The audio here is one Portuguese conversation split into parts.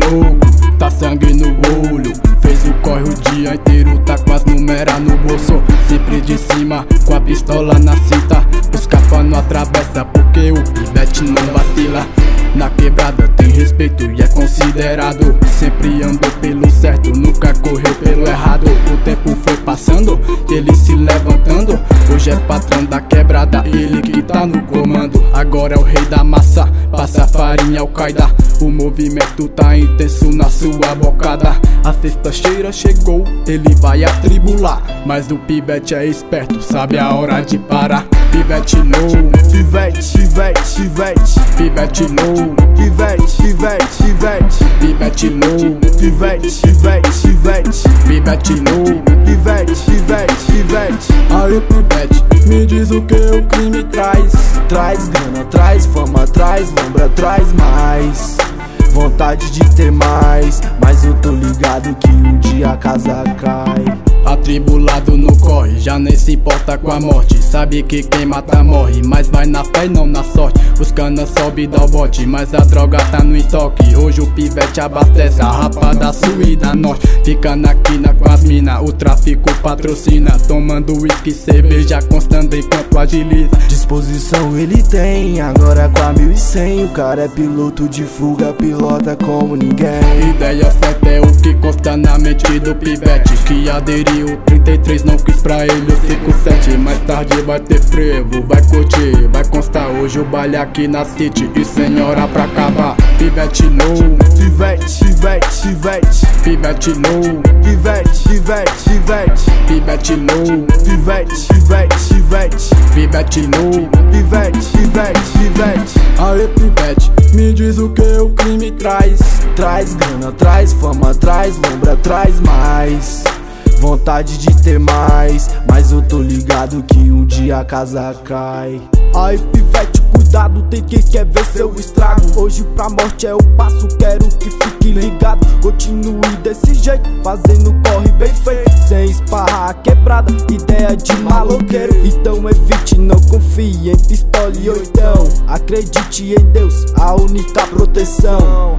louco, tá sangue no olho. Fez o corre o dia inteiro, tá com as numeras no bolso. Sempre de cima, com a pistola na cinta. Os capa não atravessa porque o pivete não vacila. Na quebrada tem respeito e é considerado. Sempre andou pelo certo, nunca correu pelo errado. O tempo foi passando, ele se levantando. Hoje é patrão da quebrada, ele que tá no comando. Agora é o rei da massa, passa farinha ao Qaeda. O movimento tá intenso na sua bocada. A sexta-feira chegou, ele vai atribular. Mas o pivete é esperto, sabe a hora de parar. Pivete low, Pivete, pivete, pivete, pivete low, pivete, pivete, pivete, pivete low, pivete, pivete, pivete, pivete low, pivete, pivete, pivete. Aí pivete, me diz o que o crime traz. Traz grana, traz fama, traz lombra, traz mais vontade de ter mais. Mas eu tô ligado que um dia a casa cai. Atribulado no corre, já nem se importa com a morte. Sabe que quem mata morre, mas vai na fé e não na sorte. Os cana sobe e dá o bote, mas a droga tá no estoque. Hoje o pivete abastece a rapada sul e da norte. Fica na quina com as mina, o tráfico patrocina. Tomando uísque, cerveja constando enquanto agiliza. Disposição ele tem, agora com a 1100. O cara é piloto de fuga, pilota como ninguém. Ideia certa é o que consta na mente do pivete, que aderiu o 33, não quis pra ele o 57. Mais tarde vai ter frevo, vai curtir, vai constar hoje o baile aqui na city. E sem hora pra acabar, pivete low, Pivete, pivete, pivete, pivete low, pivete, pivete, pivete, pivete low, pivete, pivete, pivete, pivete low, pivete, pivete, pivete. Aí pivete, me diz o que o crime traz. Traz grana, traz fama, traz lombra, traz mais vontade de ter mais. Mas eu tô ligado que um dia a casa cai. Aí pivete, cuidado, tem quem quer ver seu estrago. Hoje pra morte é o passo, quero que fique ligado. Continue desse jeito, fazendo corre bem feito, sem esparrar a quebrada, ideia de maloqueiro. Então evite, não confie em pistola e oitão. Acredite em Deus, a única proteção.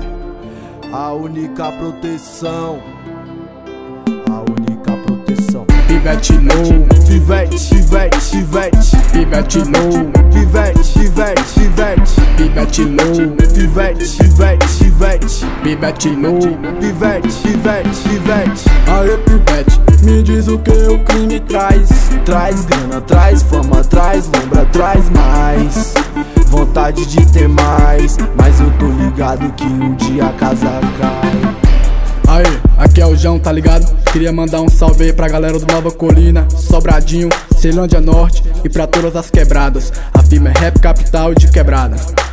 A única proteção. A única proteção. Pivete low, Pivete, pivete, pivete, pivete low, pivete, pivete, pivete, pivete low, pivete, pivete, pivete, pivete low, pivete, pivete, pivete. Aí pivete, me diz o que o crime traz. Traz grana, traz fama, traz lombra, traz mais vontade de ter mais. Mas eu tô ligado que um dia a casa cai. Aí, aqui é o João, tá ligado? Queria mandar um salve aí pra galera do Nova Colina, Sobradinho, Ceilândia Norte e pra todas as quebradas. A firma é Rap Capital de Quebrada.